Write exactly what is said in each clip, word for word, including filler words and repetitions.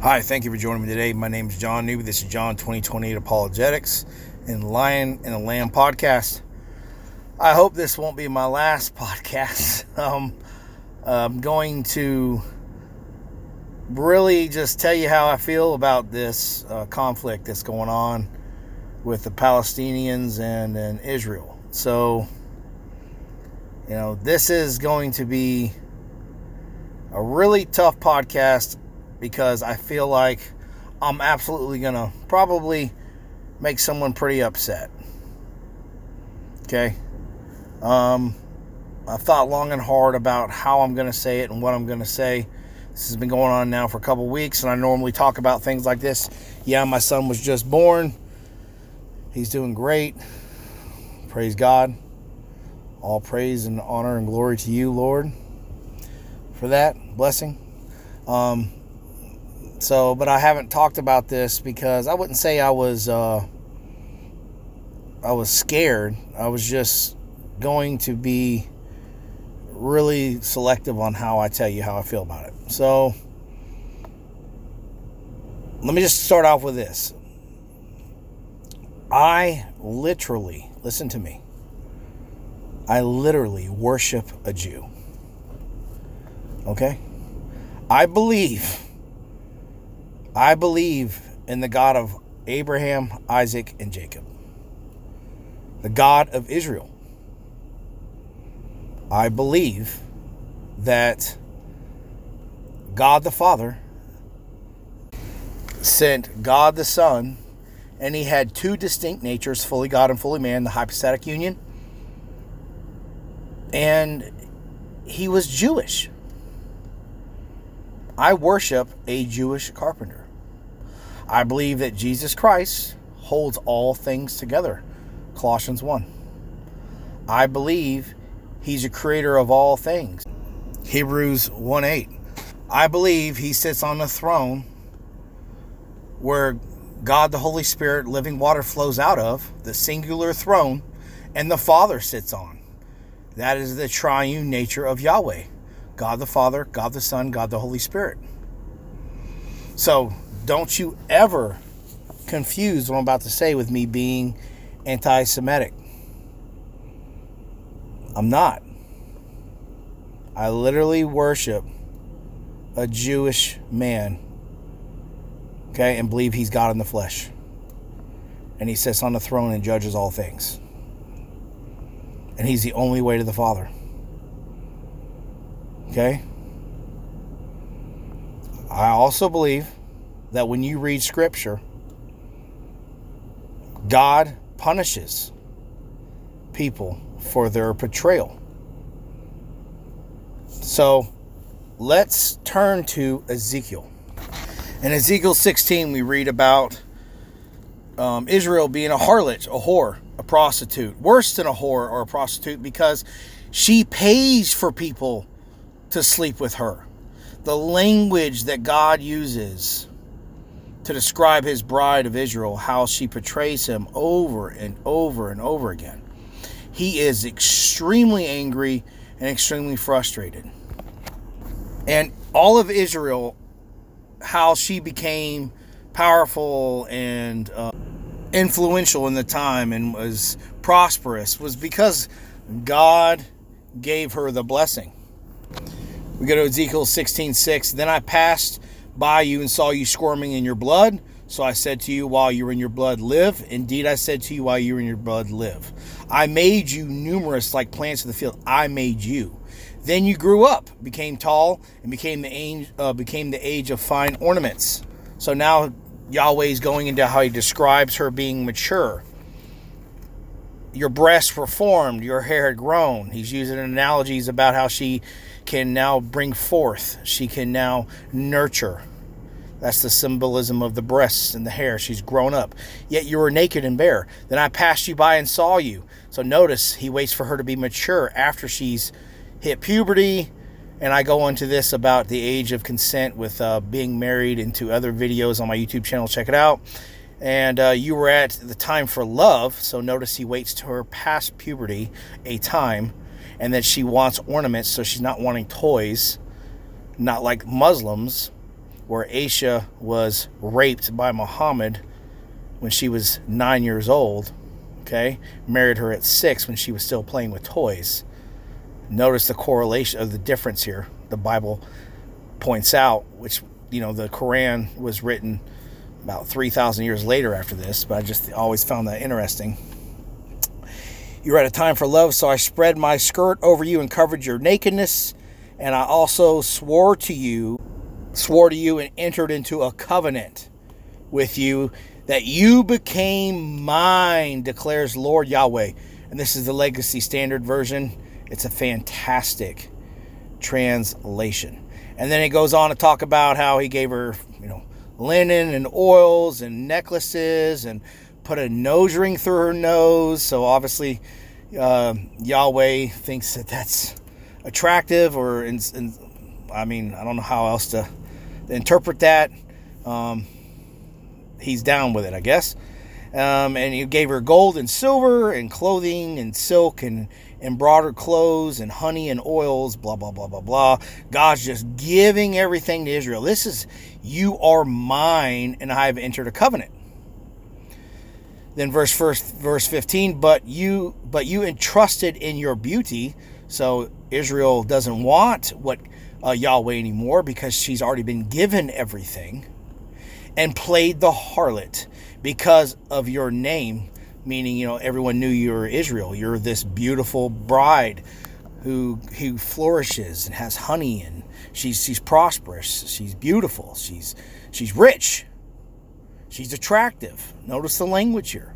Hi, thank you for joining me today. My name is John Newby. This is John twenty twenty-eight Apologetics and Lion and a Lamb podcast. I hope this won't be my last podcast. Um, I'm going to really just tell you how I feel about this uh, conflict that's going on with the Palestinians and, and Israel. So, you know, this is going to be a really tough podcast because I feel like I'm absolutely going to probably make someone pretty upset. Okay? Um, I thought long and hard about how I'm going to say it and what I'm going to say. This has been going on now for a couple weeks, and I normally talk about things like this. Yeah, my son was just born. He's doing great. Praise God. All praise and honor and glory to you, Lord, for that blessing. Um, so, but I haven't talked about this because I wouldn't say I was, uh, I was scared. I was just going to be really selective on how I tell you how I feel about it. So, let me just start off with this. I literally, listen to me, I literally worship a Jew. Okay? I believe, I believe in the God of Abraham, Isaac, and Jacob. The God of Israel. I believe that God the Father sent God the Son, and he had two distinct natures, fully God and fully man, the hypostatic union. And he was Jewish. I worship a Jewish carpenter. I believe that Jesus Christ holds all things together. Colossians one. I believe he's a creator of all things. Hebrews one eight. I believe he sits on the throne where God the Holy Spirit, living water flows out of, the singular throne, and the Father sits on. That is the triune nature of Yahweh. God the Father, God the Son, God the Holy Spirit. So, don't you ever confuse what I'm about to say with me being anti-Semitic. I'm not. I literally worship a Jewish man, okay, and believe he's God in the flesh. And he sits on the throne and judges all things. And he's the only way to the Father. Okay? I also believe that when you read Scripture, God punishes people for their betrayal. So, let's turn to Ezekiel. In Ezekiel sixteen, we read about um, Israel being a harlot, a whore, a prostitute. Worse than a whore or a prostitute, because she pays for people to sleep with her. The language that God uses to describe his bride of Israel, how she portrays him over and over and over again. He is extremely angry and extremely frustrated. And all of Israel, how she became powerful and uh, influential in the time and was prosperous, was because God gave her the blessing. We go to Ezekiel sixteen six. Then I passed by you and saw you squirming in your blood. So I said to you, while you were in your blood, live. Indeed, I said to you, while you were in your blood, live. I made you numerous like plants of the field. I made you. Then you grew up, became tall, and became the age, uh, became the age of fine ornaments. So now Yahweh's going into how he describes her being mature. Your breasts were formed, your hair had grown. He's using analogies about how she can now bring forth. She can now nurture. That's the symbolism of the breasts and the hair. She's grown up. Yet you were naked and bare. Then I passed you by and saw you. So notice, he waits for her to be mature after she's hit puberty. And I go into this about the age of consent with uh, being married, into other videos on my YouTube channel. Check it out. And uh, you were at the time for love. So notice he waits to her past puberty a time. And that she wants ornaments, so she's not wanting toys. Not like Muslims, where Aisha was raped by Muhammad when she was nine years old. Okay, married her at six when she was still playing with toys. Notice the correlation of the difference here. The Bible points out, which, you know, the Quran was written about three thousand years later after this, but I just always found that interesting. You are at a time for love, so I spread my skirt over you and covered your nakedness, and I also swore to you, swore to you and entered into a covenant with you that you became mine, declares Lord Yahweh. And this is the Legacy Standard Version. It's a fantastic translation. And then it goes on to talk about how he gave her, you know, linen and oils and necklaces and put a nose ring through her nose. So obviously uh, Yahweh thinks that that's attractive, or in, in, I mean, I don't know how else to, to interpret that. Um, he's down with it, I guess. Um, and he gave her gold and silver and clothing and silk and embroidered clothes and honey and oils, blah, blah, blah, blah, blah. God's just giving everything to Israel. This is, you are mine, and I have entered a covenant. Then verse first, verse fifteen, but you, but you entrusted in your beauty. So Israel doesn't want what uh, Yahweh anymore, because she's already been given everything, and played the harlot because of your name, meaning, you know, everyone knew you were Israel. You're this beautiful bride who who flourishes and has honey, and she's she's prosperous, she's beautiful, she's she's rich, she's attractive. Notice the language here.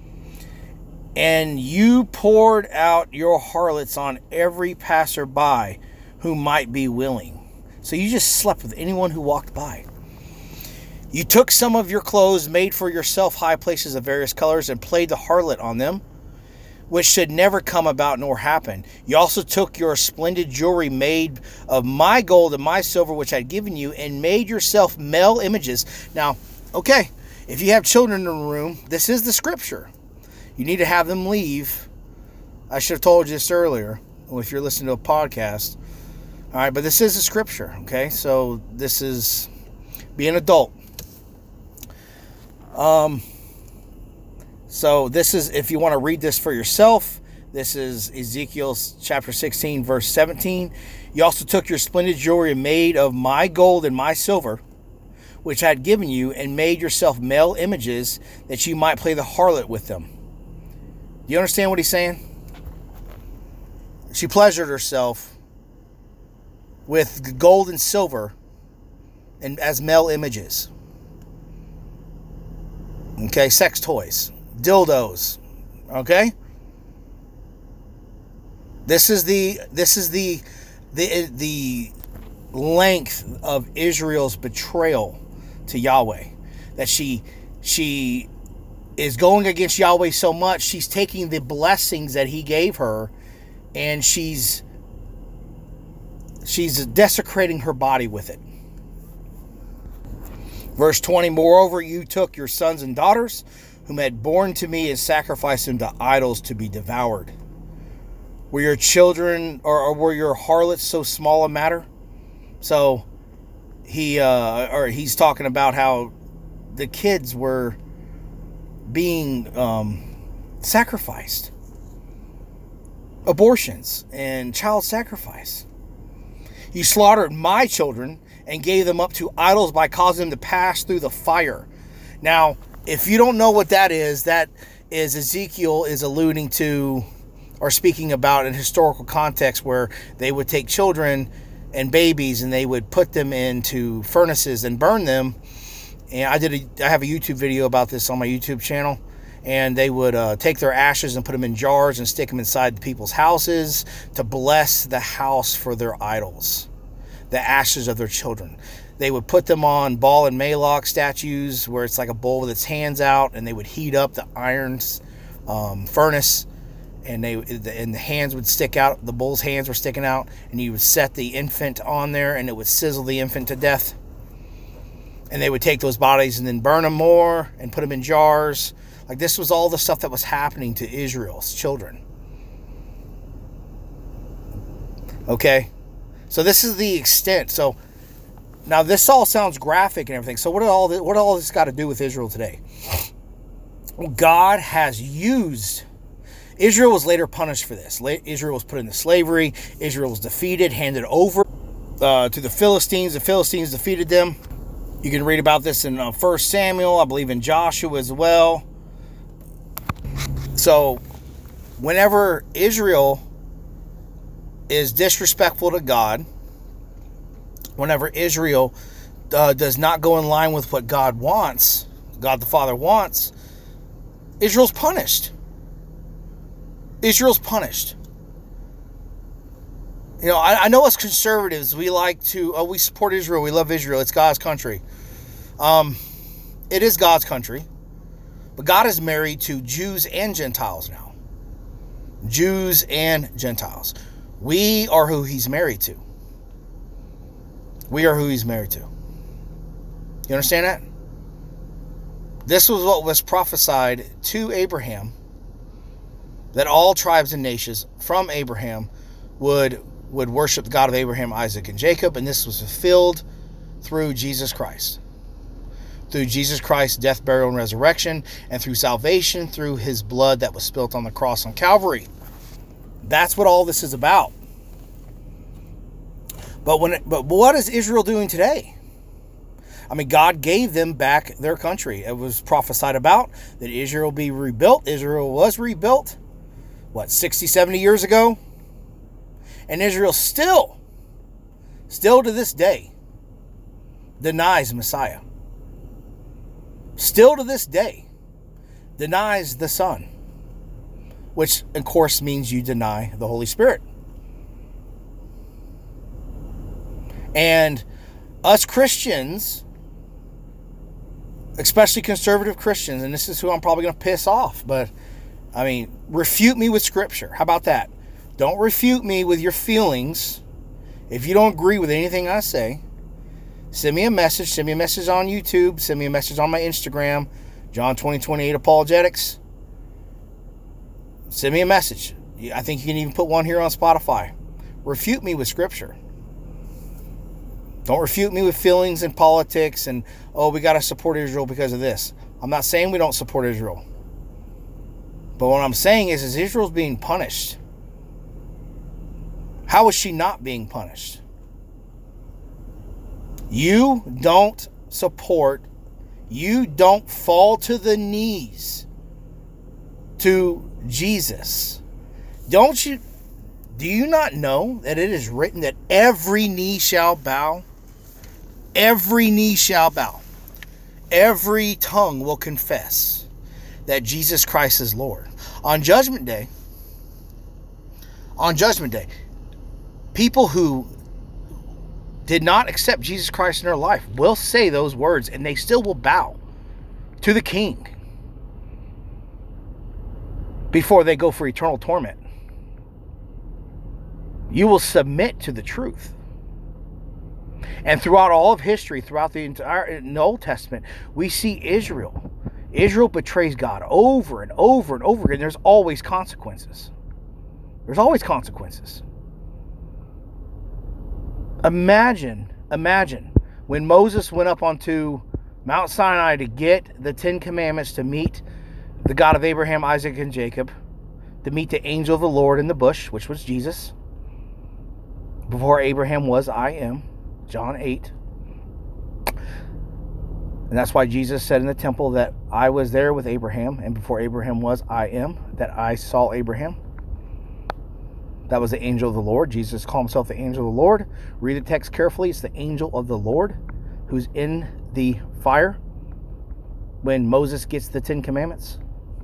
And you poured out your harlots on every passerby who might be willing. So you just slept with anyone who walked by. You took some of your clothes, made for yourself high places of various colors, and played the harlot on them, which should never come about nor happen. You also took your splendid jewelry made of my gold and my silver, which I had given you, and made yourself male images. Now, okay, if you have children in the room, this is the scripture. You need to have them leave. I should have told you this earlier, if you're listening to a podcast. All right, but this is the scripture, okay? So this is, be an adult. Um, so this is, if you want to read this for yourself, this is Ezekiel chapter sixteen, verse seventeen. You also took your splendid jewelry made of my gold and my silver, which I had given you, and made yourself male images that you might play the harlot with them. Do you understand what he's saying? She pleasured herself with gold and silver and as male images. Okay, sex toys, dildos. Okay? This is the this is the the the length of Israel's betrayal to Yahweh. That she she is going against Yahweh so much, she's taking the blessings that he gave her, and she's she's desecrating her body with it. Verse twenty, moreover, you took your sons and daughters, whom had born to me, and sacrificed them to idols to be devoured. Were your children, or, or were your harlots so small a matter? So, he, uh, or he's talking about how the kids were being um, sacrificed. Abortions and child sacrifice. You slaughtered my children and gave them up to idols by causing them to pass through the fire. Now, if you don't know what that is, that is Ezekiel is alluding to or speaking about in historical context, where they would take children and babies and they would put them into furnaces and burn them. And I did a, I have a YouTube video about this on my YouTube channel. And they would uh, take their ashes and put them in jars and stick them inside the people's houses to bless the house for their idols, the ashes of their children. They would put them on Baal and Moloch statues, where it's like a bull with its hands out, and they would heat up the iron um, furnace, and they and the hands would stick out. The bull's hands were sticking out, and you would set the infant on there, and it would sizzle the infant to death. And they would take those bodies and then burn them more and put them in jars. Like, this was all the stuff that was happening to Israel's children. Okay? So this is the extent. So Now, this all sounds graphic and everything. So what all this, what all this got to do with Israel today? Well, God has used... Israel was later punished for this. Israel was put into slavery. Israel was defeated, handed over uh, to the Philistines. The Philistines defeated them. You can read about this in uh, First Samuel, I believe in Joshua as well. So, whenever Israel is disrespectful to God, whenever Israel uh, does not go in line with what God wants, God the Father wants, Israel's punished. Israel's punished. You know, I, I know us conservatives, we like to, oh, we support Israel, we love Israel, it's God's country. Um, it is God's country, but God is married to Jews and Gentiles now. Jews and Gentiles. We are who he's married to. We are who he's married to. You understand that? This was what was prophesied to Abraham, that all tribes and nations from Abraham would, would worship the God of Abraham, Isaac, and Jacob, and this was fulfilled through Jesus Christ. Through Jesus Christ's death, burial, and resurrection, and through salvation through his blood that was spilt on the cross on Calvary. That's what all this is about. But when, it, but what is Israel doing today? I mean, God gave them back their country. It was prophesied about that Israel be rebuilt. Israel was rebuilt, what, sixty, seventy years ago? And Israel still, still to this day, denies Messiah. Still to this day, denies the Son, which, of course, means you deny the Holy Spirit. And us Christians, especially conservative Christians, and this is who I'm probably going to piss off, but, I mean, refute me with Scripture. How about that? Don't refute me with your feelings. If you don't agree with anything I say, send me a message. Send me a message on YouTube. Send me a message on my Instagram, John twenty twenty-eight Apologetics. Send me a message. I think you can even put one here on Spotify. Refute me with Scripture. Don't refute me with feelings and politics and, oh, we got to support Israel because of this. I'm not saying we don't support Israel. But what I'm saying is, is Israel's being punished. How is she not being punished? You don't support, you don't fall to the knees to Jesus. Don't you, do you not know that it is written that every knee shall bow? Every knee shall bow. Every tongue will confess that Jesus Christ is Lord. On Judgment Day, on Judgment Day, people who did not accept Jesus Christ in their life will say those words, and they still will bow to the King before they go for eternal torment. You will submit to the truth. And throughout all of history, throughout the entire in the Old Testament, we see Israel. Israel betrays God over and over and over again. There's always consequences. There's always consequences. Imagine, imagine when Moses went up onto Mount Sinai to get the Ten Commandments, to meet the God of Abraham, Isaac, and Jacob, to meet the angel of the Lord in the bush, which was Jesus. Before Abraham was, I am. John eight. And that's why Jesus said in the temple that I was there with Abraham, and before Abraham was, I am, that I saw Abraham. That was the angel of the Lord. Jesus called himself the angel of the Lord. Read the text carefully. It's the angel of the Lord who's in the fire when Moses gets the Ten Commandments.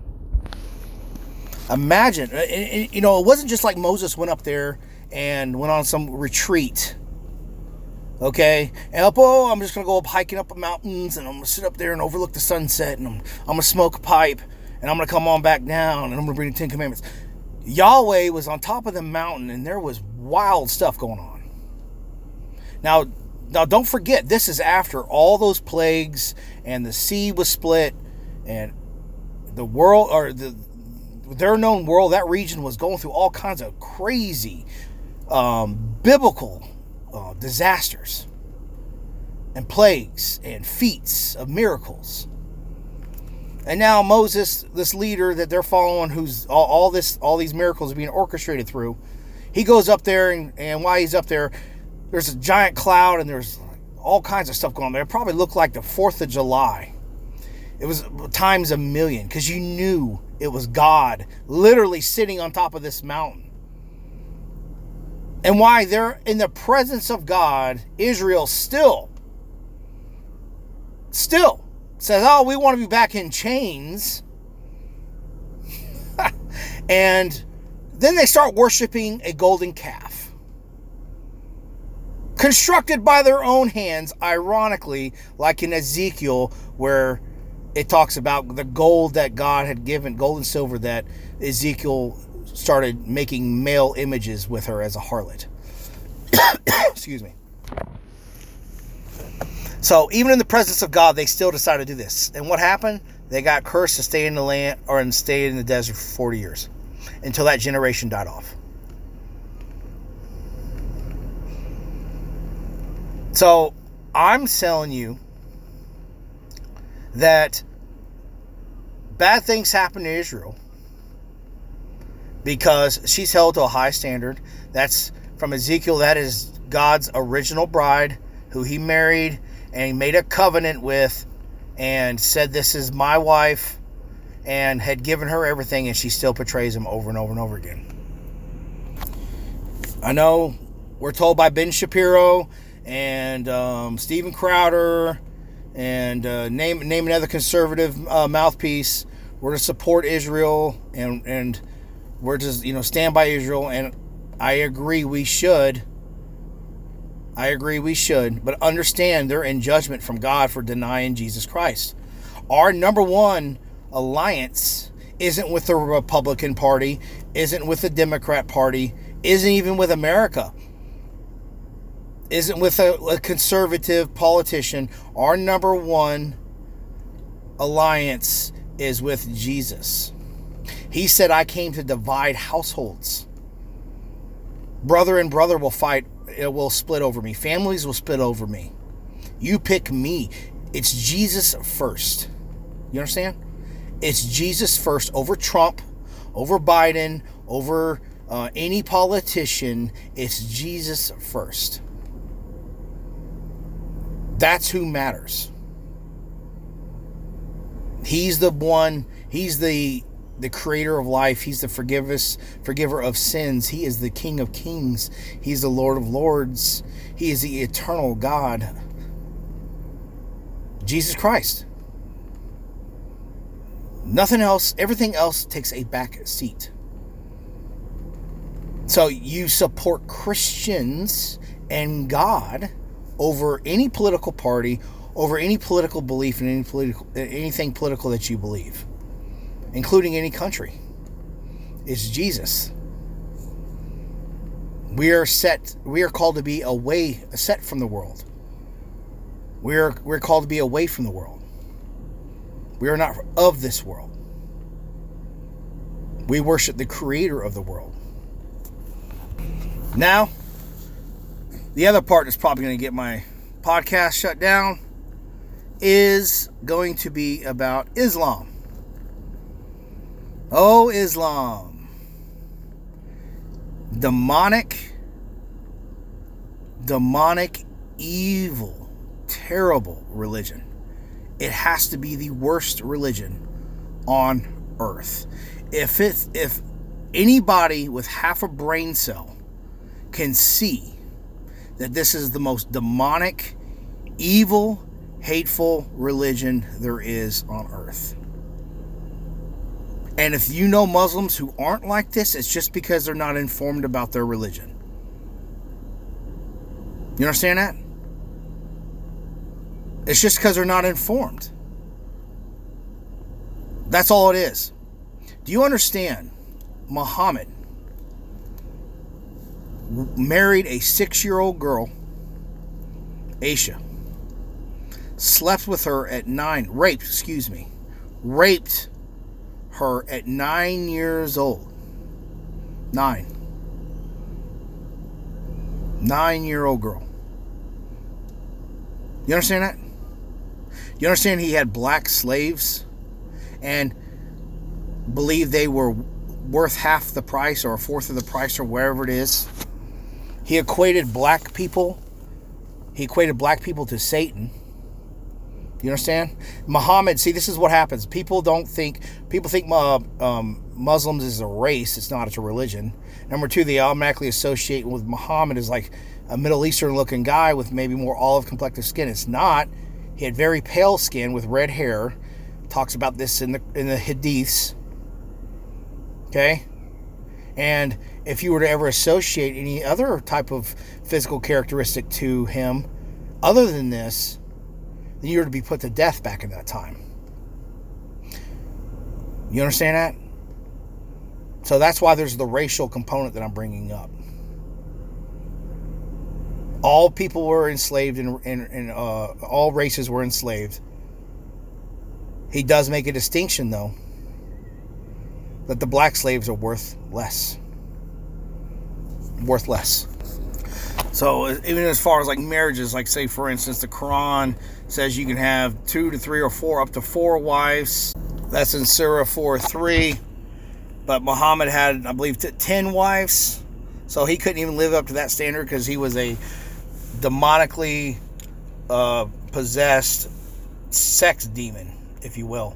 Imagine, you know, it wasn't just like Moses went up there and went on some retreat. Okay, and up, oh, I'm just going to go up hiking up the mountains, and I'm going to sit up there and overlook the sunset, and I'm, I'm going to smoke a pipe, and I'm going to come on back down, and I'm going to bring the Ten Commandments. Yahweh was on top of the mountain, and there was wild stuff going on. Now, now don't forget, this is after all those plagues, and the sea was split, and the world, or the their known world, that region was going through all kinds of crazy, um, biblical Uh, disasters. and plagues and feats of miracles. And now Moses, this leader that they're following, who's all, all this, all these miracles are being orchestrated through, he goes up there, and, and while he's up there, there's a giant cloud, and there's all kinds of stuff going on there. It probably looked like the fourth of July. It was times a million, because you knew it was God literally sitting on top of this mountain. And why they're in the presence of God, Israel still, still says, oh, we want to be back in chains. And then they start worshiping a golden calf, constructed by their own hands, ironically, like in Ezekiel, where it talks about the gold that God had given, gold and silver, that Ezekiel started making male images with her as a harlot. Excuse me. So even in the presence of God, they still decided to do this. And what happened? They got cursed to stay in the land, or and stay in the desert for forty years, until that generation died off. So I'm telling you that bad things happen to Israel because she's held to a high standard. That's from Ezekiel. That is God's original bride, who he married and he made a covenant with and said, this is my wife, and had given her everything, and she still betrays him over and over and over again. I know we're told by Ben Shapiro and um, Steven Crowder and uh, name name another conservative uh, mouthpiece, we're to support Israel, and and we're just, you know, stand by Israel. And I agree we should. I agree we should, but understand they're in judgment from God for denying Jesus Christ. Our number one alliance isn't with the Republican Party, isn't with the Democrat Party, isn't even with America, isn't with a, a conservative politician. Our number one alliance is with Jesus. He said, I came to divide households. Brother and brother will fight. It will split over me. Families will split over me. You pick me. It's Jesus first. You understand? It's Jesus first over Trump, over Biden, over uh, any politician. It's Jesus first. That's who matters. He's the one. He's the the creator of life. He's the forgiveness, forgiver of sins. He is the King of kings. He's the Lord of lords. He is the eternal God. Jesus Christ. Nothing else, everything else takes a back seat. So you support Christians and God over any political party, over any political belief, and any political anything political that you believe, including any country. It's Jesus. We are set. We are called to be away, set from the world. We are we're called to be away from the world. We are not of this world. We worship the creator of the world. Now, the other part that's probably going to get my podcast shut down is going to be about Islam. Oh, Islam. Demonic, demonic, evil, terrible religion. It has to be the worst religion on earth. If it, if anybody with half a brain cell can see that this is the most demonic, evil, hateful religion there is on earth. And if you know Muslims who aren't like this, it's just because they're not informed about their religion. You understand that? It's just because they're not informed. That's all it is. Do you understand? Muhammad married a six-year-old girl, Aisha. Slept with her at nine, raped, excuse me, raped her at nine years old. Nine. Nine-year-old girl. You understand that? You understand he had black slaves and believed they were worth half the price or a fourth of the price or wherever it is. He equated black people, he equated black people to Satan. You understand? Muhammad, see, this is what happens. People don't think, people think uh, um, Muslims is a race. It's not, it's a religion. Number two, they automatically associate with Muhammad as like a Middle Eastern looking guy with maybe more olive complected skin. It's not. He had very pale skin with red hair. Talks about this in the in the hadiths. Okay? And if you were to ever associate any other type of physical characteristic to him other than this, then you were to be put to death back in that time. You understand that? So that's why there's the racial component that I'm bringing up. All people were enslaved, and, and, and uh, all races were enslaved. He does make a distinction, though, that the black slaves are worth less. Worth less. So even as far as like marriages, like say for instance, the Quran says you can have two to three or four, up to four wives. That's in Surah four three. But Muhammad had, I believe, ten wives. So he couldn't even live up to that standard because he was a demonically uh, possessed sex demon, if you will.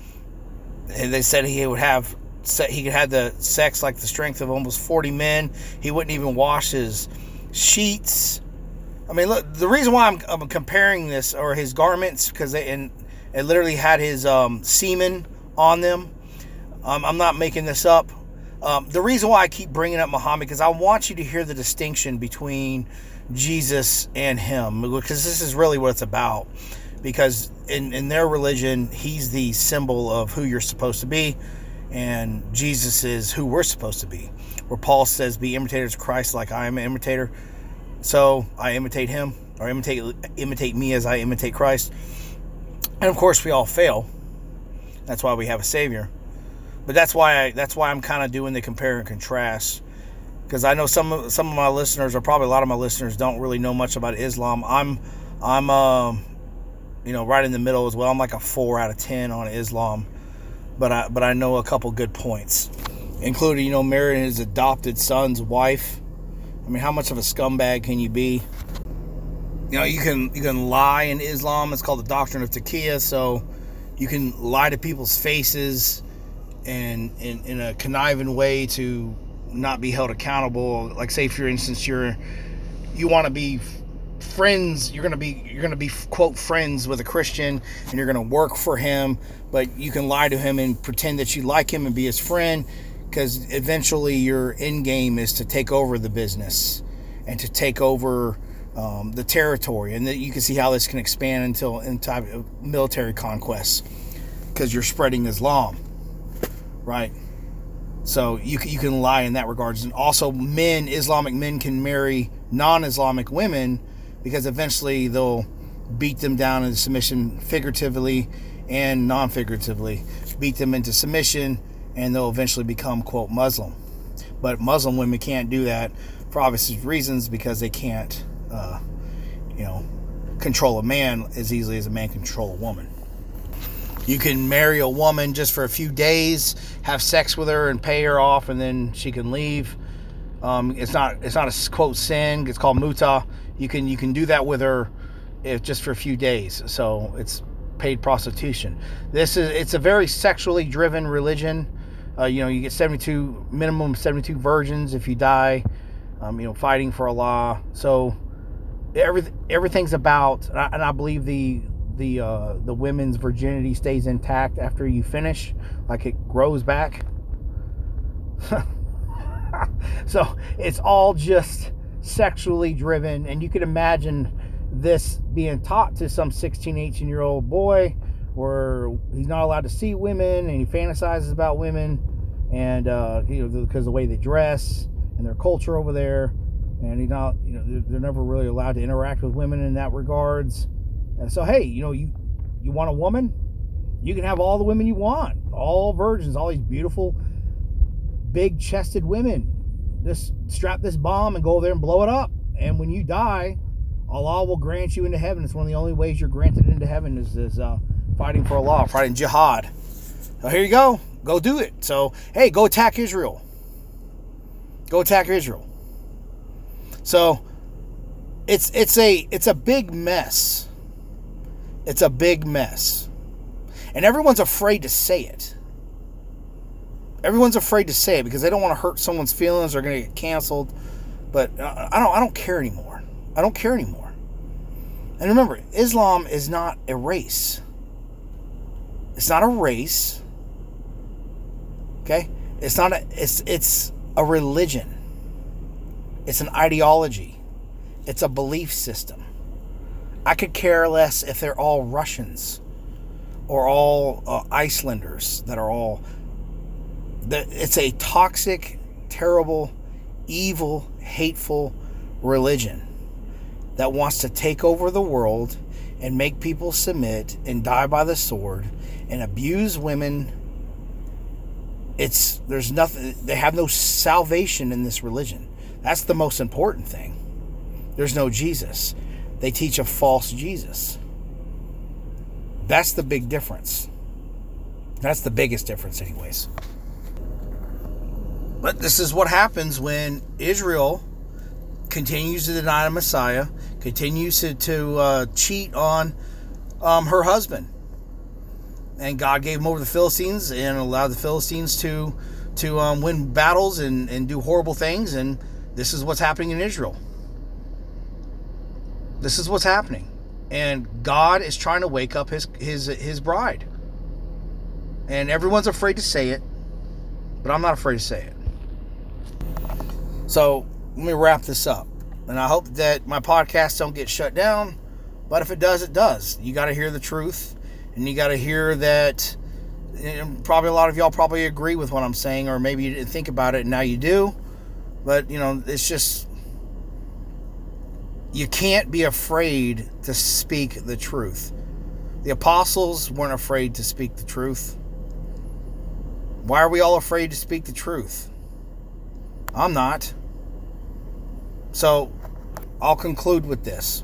And they said he would have, he could have the sex like the strength of almost forty men. He wouldn't even wash his sheets. I mean, look, the reason why I'm, I'm comparing this, or his garments, because they and it literally had his um, semen on them. Um, I'm not making this up. Um, the reason why I keep bringing up Muhammad, because I want you to hear the distinction between Jesus and him, because this is really what it's about. Because in, in their religion, he's the symbol of who you're supposed to be, and Jesus is who we're supposed to be. Where Paul says, be imitators of Christ like I am an imitator. So I imitate him, or imitate imitate me as I imitate Christ. And of course we all fail. That's why we have a Savior. But that's why I, that's why I'm kind of doing the compare and contrast. Because I know some of, some of my listeners, or probably a lot of my listeners, don't really know much about Islam. I'm I'm um you know right in the middle as well. I'm like a four out of ten on Islam. But I but I know a couple good points, including, you know, marrying his adopted son's wife. I mean, how much of a scumbag can you be? You know, you can you can lie in Islam. It's called the doctrine of taqiyya. So you can lie to people's faces and in, in a conniving way to not be held accountable. Like, say for instance, you're you want to be friends, you're gonna be you're gonna be quote friends with a Christian, and you're gonna work for him, but you can lie to him and pretend that you like him and be his friend, because eventually your end game is to take over the business and to take over um, the territory, and that you can see how this can expand until into military conquests, because you're spreading Islam, right? So you can, you can lie in that regards. And also, men, Islamic men can marry non-Islamic women, because eventually they'll beat them down into submission, figuratively and non-figuratively, beat them into submission, and they'll eventually become, quote, Muslim. But Muslim women can't do that for obvious reasons, because they can't, uh, you know, control a man as easily as a man can control a woman. You can marry a woman just for a few days, have sex with her and pay her off, and then she can leave. Um, it's not it's not a quote sin. It's called muta. You can you can do that with her if just for a few days. So it's paid prostitution. This is it's a very sexually driven religion. Uh, you know, you get seventy-two minimum seventy-two virgins if you die. Um, you know, fighting for Allah. So every everything's about, and I, and I believe the the uh, the women's virginity stays intact after you finish, like it grows back. So it's all just sexually driven, and you could imagine this being taught to some sixteen, eighteen year old boy, where he's not allowed to see women, and he fantasizes about women, and uh, you know, because of the way they dress and their culture over there, and he's not, you know, they're, they're never really allowed to interact with women in that regards. And so, hey, you know, you you want a woman, you can have all the women you want, all virgins, all these beautiful, big-chested women. Just strap this bomb and go there and blow it up. And when you die, Allah will grant you into heaven. It's one of the only ways you're granted into heaven is, is uh, fighting for Allah, fighting jihad. So here you go. Go do it. So, hey, go attack Israel. Go attack Israel. So, it's it's a it's a big mess. It's a big mess. And everyone's afraid to say it. Everyone's afraid to say it because they don't want to hurt someone's feelings. They're going to get canceled. But I don't I don't care anymore. I don't care anymore. And remember, Islam is not a race. It's not a race. Okay? It's not a it's it's a religion. It's an ideology. It's a belief system. I could care less if they're all Russians or all uh, Icelanders that are all it's a toxic, terrible, evil, hateful religion that wants to take over the world and make people submit and die by the sword and abuse women. It's there's nothing. They have no salvation in this religion. That's the most important thing. There's no Jesus. They teach a false Jesus. That's the big difference. That's the biggest difference, anyways. But this is what happens when Israel continues to deny the Messiah, continues to, to uh, cheat on um, her husband. And God gave him over to the Philistines and allowed the Philistines to to um, win battles and, and do horrible things. And this is what's happening in Israel. This is what's happening. And God is trying to wake up his his his bride. And everyone's afraid to say it, but I'm not afraid to say it. So let me wrap this up. And I hope that my podcasts don't get shut down. But if it does, it does. You got to hear the truth. And you got to hear that. And probably a lot of y'all probably agree with what I'm saying. Or maybe you didn't think about it and now you do. But, you know, it's just. You can't be afraid to speak the truth. The apostles weren't afraid to speak the truth. Why are we all afraid to speak the truth? I'm not. So, I'll conclude with this.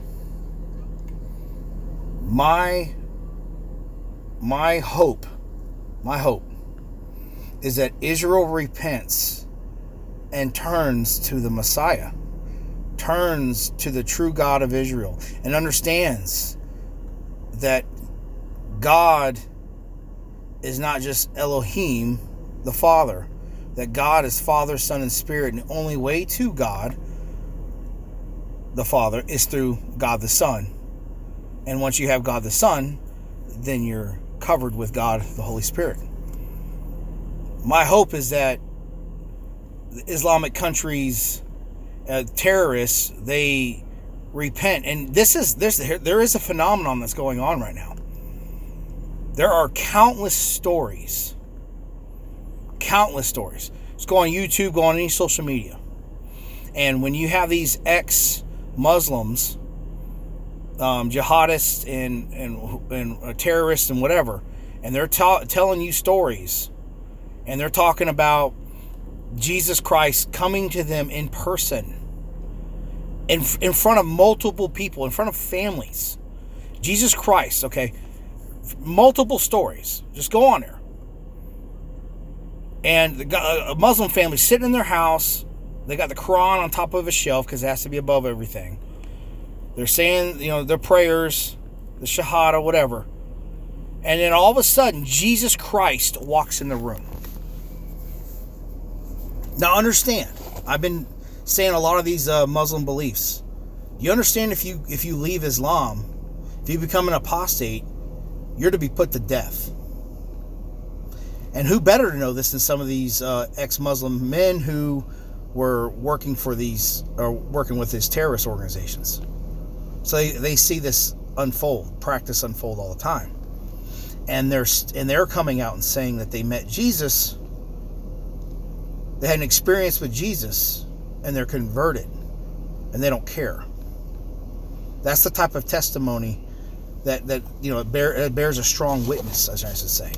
My, my hope, my hope is that Israel repents and turns to the Messiah, turns to the true God of Israel, and understands that God is not just Elohim, the Father, that God is Father, Son, and Spirit, and the only way to God, the Father, is through God the Son. And once you have God the Son, then you're covered with God the Holy Spirit. My hope is that the Islamic countries, uh, terrorists, they repent. And this is this there is a phenomenon that's going on right now. There are countless stories, countless stories. Just go on YouTube, go on any social media. And when you have these ex-Muslims, um, jihadists and, and, and uh, terrorists and whatever, and they're ta- telling you stories, and they're talking about Jesus Christ coming to them in person, in, in front of multiple people, in front of families. Jesus Christ, okay? Multiple stories. Just go on there. And the, a Muslim family sitting in their house. They got the Quran on top of a shelf because it has to be above everything. They're saying, you know, their prayers, the Shahada, whatever. And then all of a sudden, Jesus Christ walks in the room. Now understand, I've been saying a lot of these uh, Muslim beliefs. You understand if you if you leave Islam, if you become an apostate, you're to be put to death. And who better to know this than some of these uh, ex-Muslim men who were working for these, or working with these terrorist organizations. So they, they see this unfold, practice unfold all the time. And they're, and they're coming out and saying that they met Jesus. They had an experience with Jesus and they're converted and they don't care. That's the type of testimony that, that you know, it, bear, it bears a strong witness, as I should say.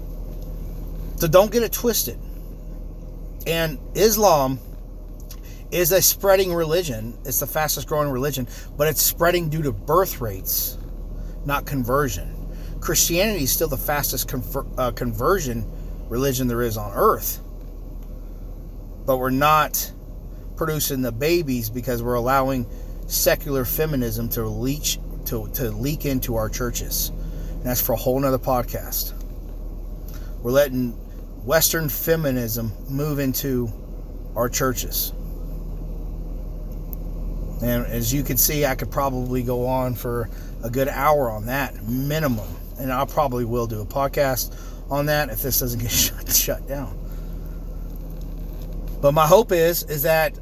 So don't get it twisted. And Islam is a spreading religion. It's the fastest growing religion, but it's spreading due to birth rates, not conversion. Christianity is still the fastest conver- uh, conversion religion there is on earth. But we're not producing the babies because we're allowing secular feminism to leach to, to leak into our churches. And that's for a whole nother podcast. We're letting Western feminism move into our churches. And as you can see, I could probably go on for a good hour on that, minimum. And I probably will do a podcast on that if this doesn't get shut, shut down. But my hope is, is that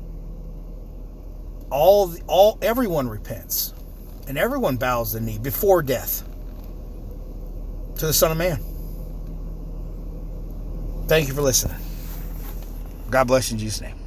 all, all, everyone repents. And everyone bows the knee before death to the Son of Man. Thank you for listening. God bless you in Jesus' name.